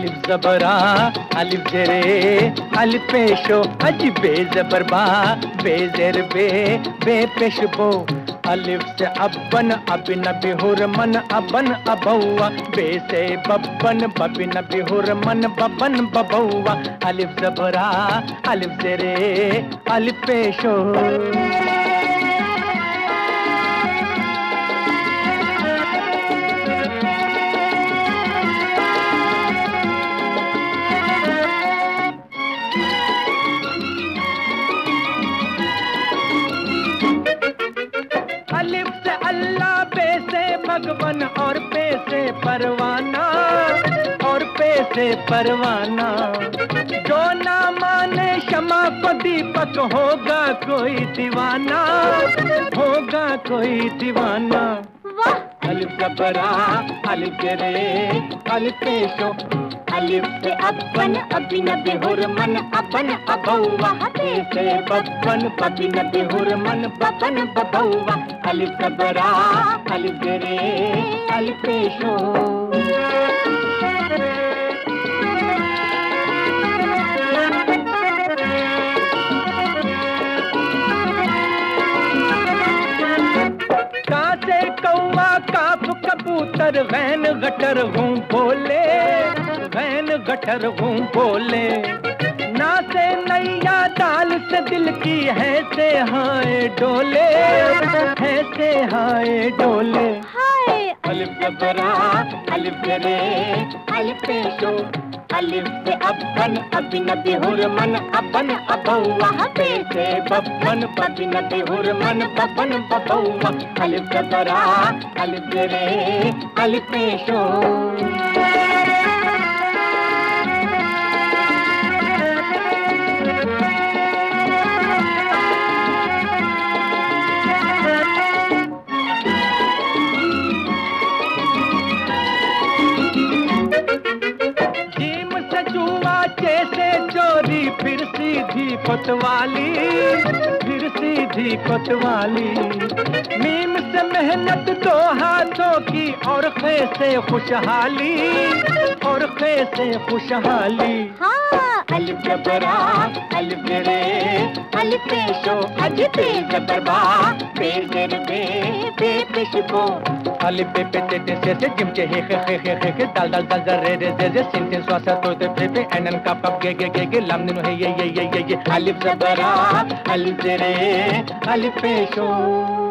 अलिफ ज़बरा अलिफ ज़ेरे अलिफ पेशो अजी बे ज़बर बा बे ज़ेर बे बे पेश बो अलिफ से अबन अबिन बिहुरमन अबन अबौआ बे से बब्बन बबिन बिहुरमन बबन बबौआ अलिफ ज़बरा अलिफ ज़ेरे अलिफ पेशो। अलिफ से अल्लाह बे से भगवन और पे से परवाना और पे से परवाना जो ना माने शमा को दीपक होगा कोई दीवाना होगा कोई दीवाना। अलिफ ज़बरा अलिफ ज़ेरे अलिफ पेशो अलिफ से अबन अबिन बिहुरमन अबन अबौआ बे से बब्बन बबिन बिहुरमन बबन बबौआ अलिफ ज़बरा अलिफ ज़ेरे अलिफ पेशो। कासे कौवा काफ कबूतर वैन गटर हूँ बोले वैन गटर हूँ बोले ना से नैया दाल से दिल की है से हाय डोले है से हाय डोले। अलिफ ज़बरा अलिफ ज़ेरे अलिफ पेशो अलिफ से अबन अबिन बिहुरमन अबन अबौआ बे से बब्बन बबिन बिहुरमन बबन बबौआ अलिफ ज़बरा अलिफ ज़ेरे अलिफ पेशो। जैसे चोरी फिर सीधी कोतवाली फिर सीधी कोतवाली मीम से मेहनत दो हाथों की और खे से खुशहाली और खे से खुशहाली। अलिफ ज़बरा अलिफ ज़ेरे अलिफ पेशो अजी बे ज़बर बा बे ज़ेर बे बे पेश बो अलिफ बे पे ते ते से जिम चे हे खे दाल दाल दाल रे रे जे सिन सिन स्वा सा तो ते पे पे एनन का कप गे गे लम नु है ये अलिफ ज़बरा अलिफ ज़ेरे अलिफ पेशो।